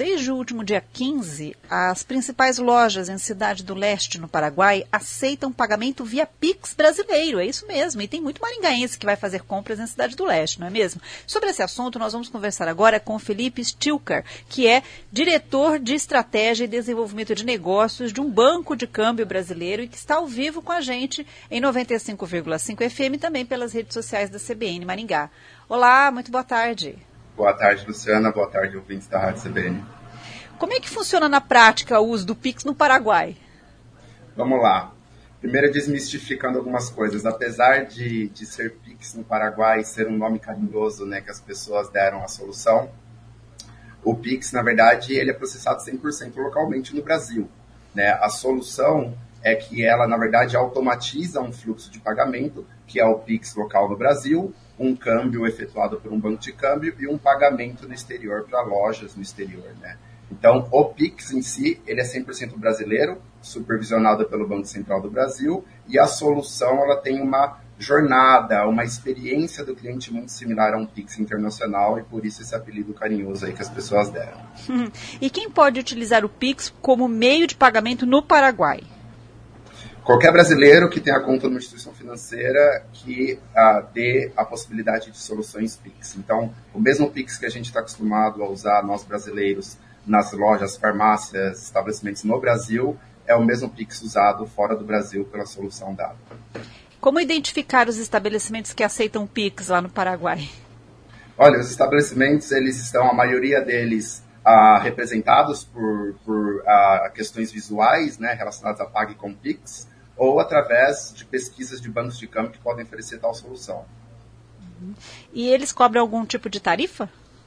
desde o último dia 15, as principais lojas em Cidade do Leste, no Paraguai, aceitam pagamento via Pix brasileiro. É isso mesmo. E tem muito maringaense que vai fazer compras em Cidade do Leste, não é mesmo? Sobre esse assunto, nós vamos conversar agora com o Felipe Stilcar, que é diretor de Estratégia e Desenvolvimento de Negócios de um banco de câmbio brasileiro e que está ao vivo com a gente em 95,5 FM e também pelas redes sociais da CBN Maringá. Olá, muito boa tarde. Boa tarde, Luciana. Boa tarde, ouvintes da Rádio CBN. Como é que funciona na prática o uso do Pix no Paraguai? Vamos lá. Primeiro, desmistificando algumas coisas. Apesar de ser Pix no Paraguai ser um nome carinhoso, né, que as pessoas deram à solução, o Pix, na verdade, ele é processado 100% localmente no Brasil, né? A solução é que ela, na verdade, automatiza um fluxo de pagamento, que é o Pix local no Brasil, um câmbio efetuado por um banco de câmbio e um pagamento no exterior para lojas no exterior, né? Então, o Pix em si, ele é 100% brasileiro, supervisionado pelo Banco Central do Brasil, e a solução, ela tem uma jornada, uma experiência do cliente muito similar a um Pix internacional, e por isso esse apelido carinhoso aí que as pessoas deram. E quem pode utilizar o Pix como meio de pagamento no Paraguai? Qualquer brasileiro que tenha conta numa instituição financeira que dê a possibilidade de soluções Pix. Então, o mesmo Pix que a gente está acostumado a usar, nós brasileiros, nas lojas, farmácias, estabelecimentos no Brasil, é o mesmo Pix usado fora do Brasil pela solução dada. Como identificar os estabelecimentos que aceitam Pix lá no Paraguai? Olha, os estabelecimentos, eles estão, a maioria deles, representados por questões visuais, né, relacionadas a Pague com Pix, ou através de pesquisas de bancos de câmbio que podem oferecer tal solução. E eles cobram algum tipo de tarifa?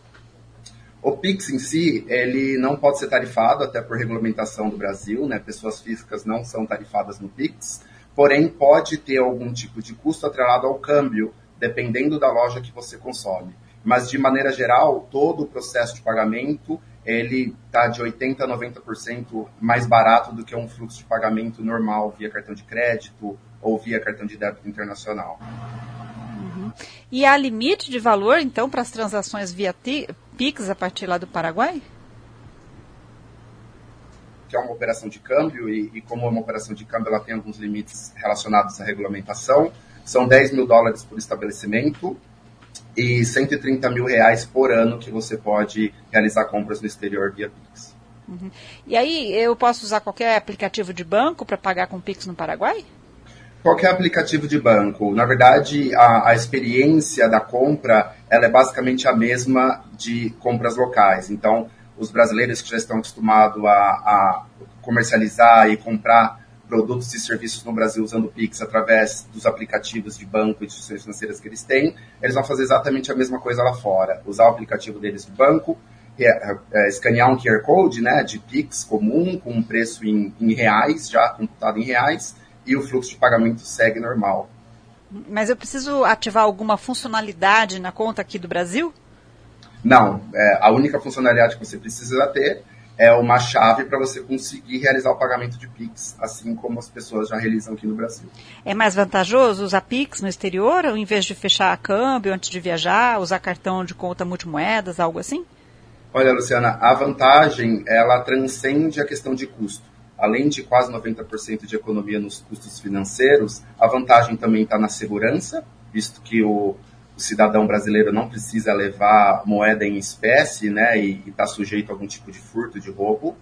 O Pix em si, ele não pode ser tarifado, até por regulamentação do Brasil, né? Pessoas físicas não são tarifadas no Pix, porém pode ter algum tipo de custo atrelado ao câmbio, dependendo da loja que você consome. Mas, de maneira geral, todo o processo de pagamento, ele está de 80% a 90% mais barato do que um fluxo de pagamento normal via cartão de crédito ou via cartão de débito internacional. E há limite de valor, então, para as transações via Pix a partir lá do Paraguai? Que é uma operação de câmbio e como é uma operação de câmbio, ela tem alguns limites relacionados à regulamentação. São $10 mil por estabelecimento e R$130 mil por ano que você pode realizar compras no exterior via Pix. E aí, eu posso usar qualquer aplicativo de banco para pagar com Pix no Paraguai? Qualquer aplicativo de banco. Na verdade, a experiência da compra, ela é basicamente a mesma de compras locais. Então, os brasileiros que já estão acostumados a comercializar e comprar produtos e serviços no Brasil usando o Pix através dos aplicativos de banco e instituições financeiras que eles têm, eles vão fazer exatamente a mesma coisa lá fora. Usar o aplicativo deles de banco, escanear um QR Code, né, de Pix comum, com um preço em reais, já computado em reais, e o fluxo de pagamento segue normal. Mas eu preciso ativar alguma funcionalidade na conta aqui do Brasil? Não. A única funcionalidade que você precisa ter é uma chave para você conseguir realizar o pagamento de Pix, assim como as pessoas já realizam aqui no Brasil. É mais vantajoso usar Pix no exterior, ou em vez de fechar a câmbio antes de viajar, usar cartão de conta multimoedas, algo assim? Olha, Luciana, a vantagem, ela transcende a questão de custo. Além de quase 90% de economia nos custos financeiros, a vantagem também está na segurança, visto que o cidadão brasileiro não precisa levar moeda em espécie, né, e está sujeito a algum tipo de furto, de roubo.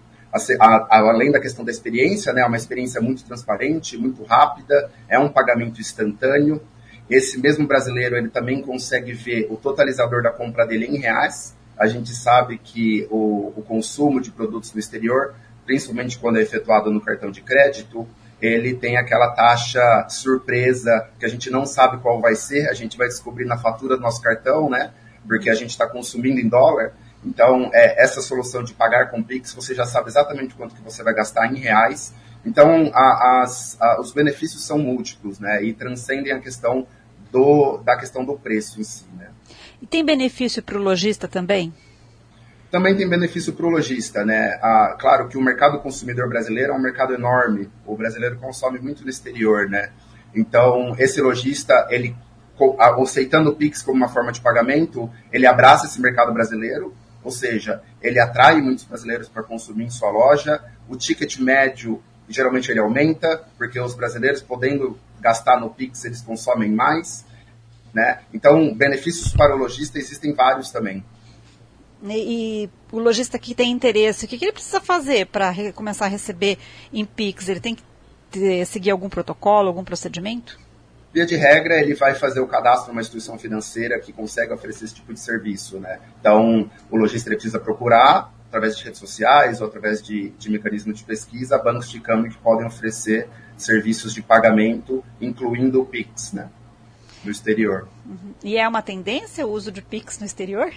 Além da questão da experiência, né, é uma experiência muito transparente, muito rápida, é um pagamento instantâneo. Esse mesmo brasileiro, ele também consegue ver o totalizador da compra dele em reais. A gente sabe que o consumo de produtos no exterior, principalmente quando é efetuado no cartão de crédito, ele tem aquela taxa surpresa que a gente não sabe qual vai ser, a gente vai descobrir na fatura do nosso cartão, né? Porque a gente está consumindo em dólar. Então, essa solução de pagar com Pix, você já sabe exatamente quanto que você vai gastar em reais. Então, os benefícios são múltiplos, né? E transcendem a questão da questão do preço em si, né? E tem benefício para o lojista também? Também tem benefício para o lojista, né? Claro que o mercado consumidor brasileiro é um mercado enorme. O brasileiro consome muito no exterior, né? Então, esse lojista, ele aceitando o Pix como uma forma de pagamento, ele abraça esse mercado brasileiro ou seja, ele atrai muitos brasileiros para consumir em sua loja, o ticket médio, geralmente ele aumenta, porque os brasileiros podendo gastar no Pix, eles consomem mais, né? Então, benefícios para o lojista existem vários também. E o lojista que tem interesse, o que ele precisa fazer para começar a receber em Pix? Ele tem que seguir algum protocolo, algum procedimento? Via de regra, ele vai fazer o cadastro numa instituição financeira que consegue oferecer esse tipo de serviço, né? Então, o lojista ele precisa procurar, através de redes sociais ou através de mecanismo de pesquisa, bancos de câmbio que podem oferecer serviços de pagamento, incluindo o Pix, né? No exterior. Uhum. E é uma tendência o uso de Pix no exterior?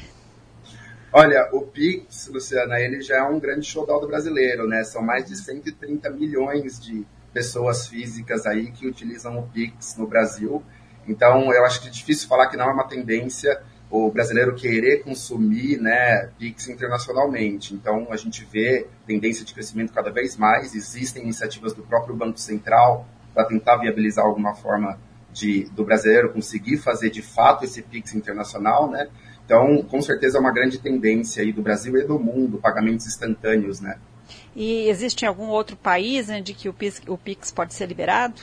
Olha, o Pix, Luciana, ele já é um grande showdown do brasileiro, né? São mais de 130 milhões de pessoas físicas aí que utilizam o Pix no Brasil. Então, eu acho que é difícil falar que não é uma tendência o brasileiro querer consumir, né, Pix internacionalmente. Então, a gente vê tendência de crescimento cada vez mais. Existem iniciativas do próprio Banco Central para tentar viabilizar alguma forma do brasileiro conseguir fazer de fato esse Pix internacional, né? Então, com certeza é uma grande tendência aí do Brasil e do mundo, pagamentos instantâneos, né? E existe algum outro país onde que o Pix pode ser liberado?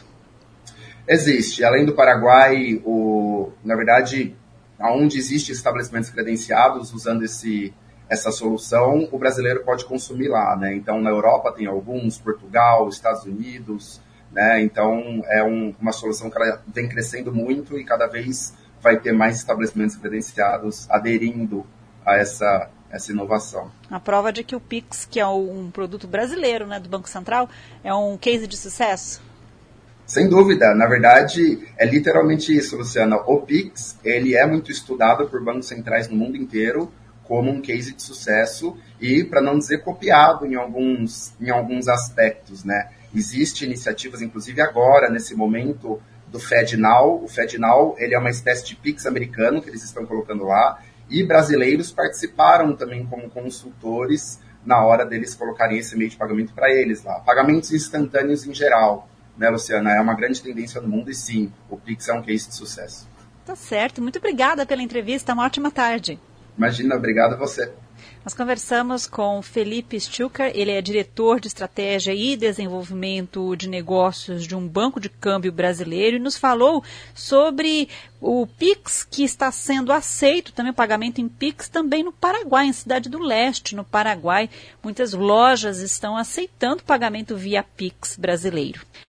Existe. Além do Paraguai, na verdade, onde existem estabelecimentos credenciados usando essa solução, o brasileiro pode consumir lá, né? Então, na Europa tem alguns, Portugal, Estados Unidos, né? Então, é uma solução que ela vem crescendo muito e cada vez vai ter mais estabelecimentos credenciados aderindo a essa inovação. A prova de que o Pix, que é um produto brasileiro, né, do Banco Central, é um case de sucesso? Sem dúvida. Na verdade, é literalmente isso, Luciana. O Pix, ele é muito estudado por bancos centrais no mundo inteiro como um case de sucesso e, para não dizer, copiado em alguns aspectos, né? Existem iniciativas, inclusive agora, nesse momento, do FedNow. O FedNow, ele é uma espécie de Pix americano que eles estão colocando lá, e brasileiros participaram também como consultores na hora deles colocarem esse meio de pagamento para eles lá. Pagamentos instantâneos em geral, né, Luciana? É uma grande tendência no mundo e sim, o Pix é um case de sucesso. Tá certo. Muito obrigada pela entrevista. Uma ótima tarde. Imagina, obrigado a você. Nós conversamos com Felipe Stucker, ele é diretor de estratégia e desenvolvimento de negócios de um banco de câmbio brasileiro e nos falou sobre o Pix que está sendo aceito, também o pagamento em Pix, também no Paraguai, em Cidade do Leste, no Paraguai. Muitas lojas estão aceitando pagamento via Pix brasileiro.